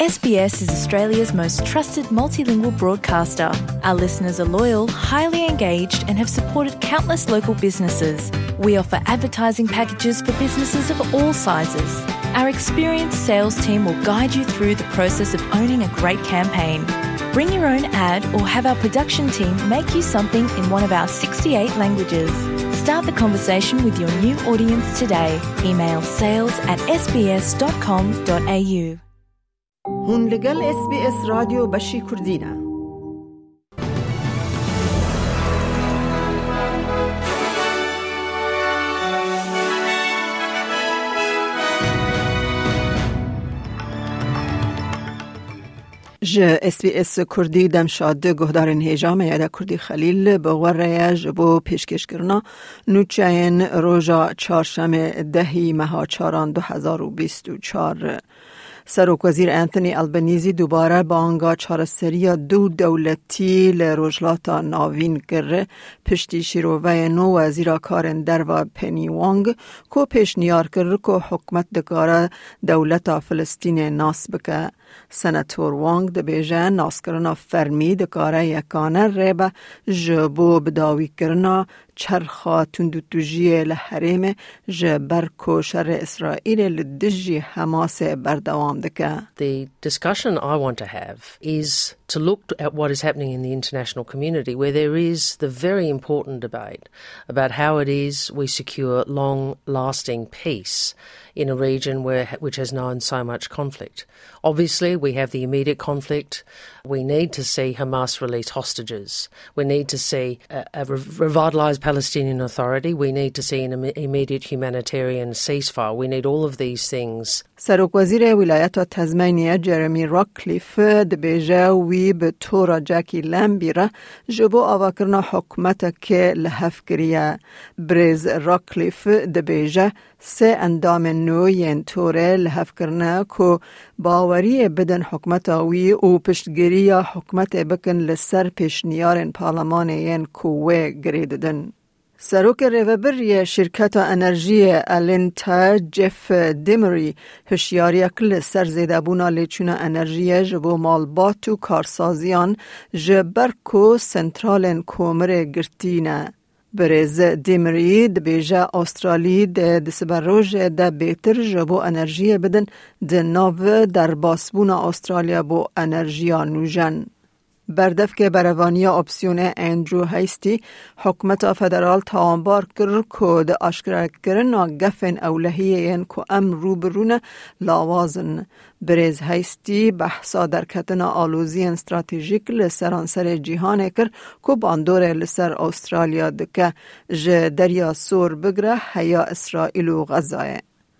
SBS is Australia's most trusted multilingual broadcaster. Our listeners are loyal, highly engaged and have supported countless local businesses. We offer advertising packages for businesses of all sizes. Our experienced sales team will guide you through the process of owning a great campaign. Bring your own ad or have our production team make you something in one of our 68 languages. Start the conversation with your new audience today. Email sales@sbs.com.au. هون لگل SBS رادیو بشی کردینه. SBS کردی دمشاد گهدارن هیجام یاده کردی خلیل بغوره جبو پیشکش کرنا نوچین روژا چهارشنبه دهی ماه چهاران 2024 سروک وزیر انتونی البنیزی دوباره با آنگاه چهارسری دو دولتی لروجلاتا ناوین کرده پشتی شیروه نو وزیر کارن در و پنی وانگ کو پیش نیار کرده که حکمت دکاره دولتا فلسطین ناس بکه. سناتور وانگ ده بیجه ناس کرنا فرمی دکاره یکانه ریبه جبو بداوی کرنا چرخا تندوتوجی لحریم جبر کوشر اسرائیل لدجی حماس بردوام دکه. The discussion I want to have is to look at what is happening in the international community, where there is the very important debate about how it is we secure long-lasting peace in a region which has known so much conflict. Obviously, we have the immediate conflict. We need to see Hamas release hostages. We need to see a revitalised Palestinian Authority. We need to see an immediate humanitarian ceasefire. We need all of these things. سروک وزیر ولایت تزمینیه جرمی راکلیف دبیجه وی به طور جاکی لمبیره جبو آواکرنا حکمت که لحف کریه. بریز راکلیف دبیجه سه اندام نوین طوره لحف کرنه که باوری بدن حکمت وی و پشتگیری حکمت بکن لسر پیشنیارن پارلمانین کوه گریددن. سروک ریوبری شرکت انرژی الینتا جف دیمری هشیاری کل سرزیده بونا لیچونا انرژی جبو مالبات و کارسازیان جبرکو سنترالن کومر گرتینه. برز دیمری دبیجه استرالی دسبروج ده بیتر جبو انرژی بدن ده ناو در باسبونا استرالیا بو انرژی نوجن. بردف که بروانی اپسیون اندرو هایستی حکمت فدرال تاانبار کرد که ده اشکره کرن گفن اولهیین که رو برونه لاوازن. بریز هایستی بحثا در کتن آلوزی استراتژیک لسرانسر جیهانه کرد که باندور لسر استرالیا دکه دریا سور بگره هیا اسرائیل و غزایه.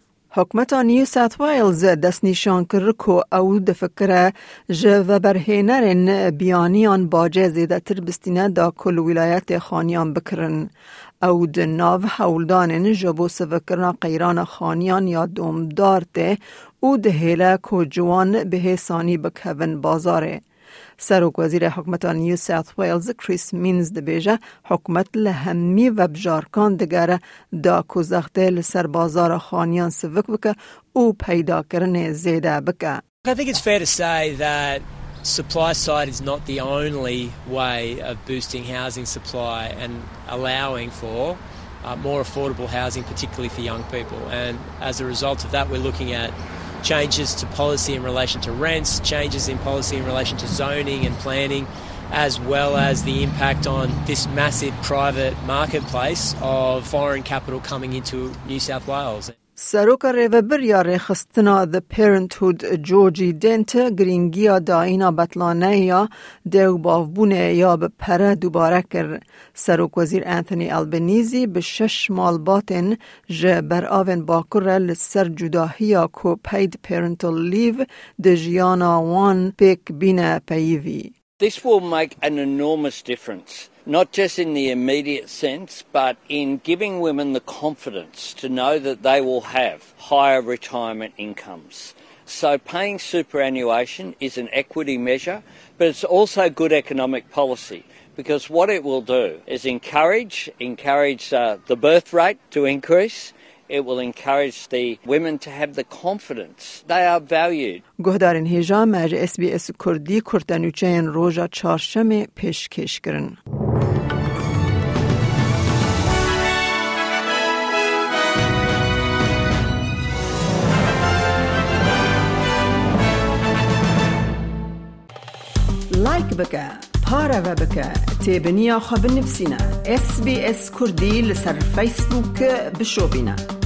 حکمت نیو ساوت ویلز دست نشان کرد که او دفکره و برهنرین بیانیان باجه زیده تر بستینه دا کل ولایت خانیان بکرن. او دناو حولدانین جبو سوکرنا قیران خانیان یا دومدار ده او دهیله که جوان به حسانی بکهون بازاره. سروک وزیر حکمت نیو ساوت ویلز کریس مینز دبیجه حکمت لهمی و بجارکان دگره دا کوزخته لسر بازار خانیان سوک بکه او پیدا کرن زیده بکه. I think it's fair to say that supply side is not the only way of boosting housing supply and allowing for more affordable housing, particularly for young people. And as a result of that, we're looking at changes to policy in relation to rents, changes in policy in relation to zoning and planning, as well as the impact on this massive private marketplace of foreign capital coming into New South Wales. سروک ریوبریا رخستنا The Parenthood جورجی دنت گرینگیا داینا بطلانه یا دیو باوبونه یا به پره دوباره کر. سروک وزیر انتونی البنیزی به 6 مالباتن جبر آون باکر لسر جداهیا کو paid parental leave دجیانا وان پیک بینه پیوی. This will make an enormous difference, not just in the immediate sense, but in giving women the confidence to know that they will have higher retirement incomes. So paying superannuation is an equity measure, but it's also good economic policy, because what it will do is encourage the birth rate to increase. It will encourage the women to have the confidence. They are valued. گهدارین هیجا مج SBS کردی کرتنوچین روژا چهارشنبه پیشکش کرن. لایک بکه، پاره و بکه، تیبنیا خب نفسینا. SBS کردی لسر فیسبوک بشو بینا.